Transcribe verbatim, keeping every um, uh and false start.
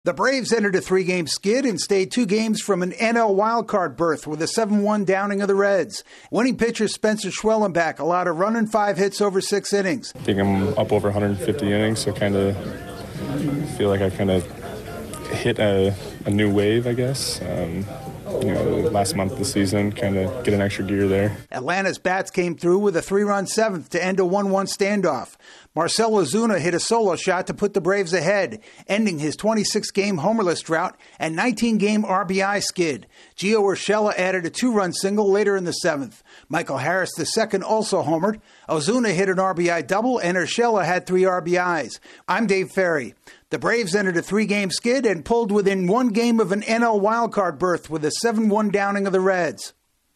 The Braves entered a three-game skid and stayed two games from an N L wildcard berth with a seven one downing of the Reds. Winning pitcher Spencer Schwellenbach allowed a run and five hits over six innings. I think I'm up over one hundred fifty innings, so kind of feel like I kind of hit a, a new wave, I guess. Um, you know, last month of the season, kind of get an extra gear there. Atlanta's bats came through with a three-run seventh to end a one one standoff. Marcell Ozuna hit a solo shot to put the Braves ahead, ending his twenty-six game homerless drought and nineteen game R B I skid. Gio Urshela added a two-run single later in the seventh. Michael Harris the second also homered. Ozuna hit an R B I double, and Urshela had three R B Is. I'm Dave Ferry. The Braves entered a three-game skid and pulled within one game of an N L wildcard berth with a seven one downing of the Reds.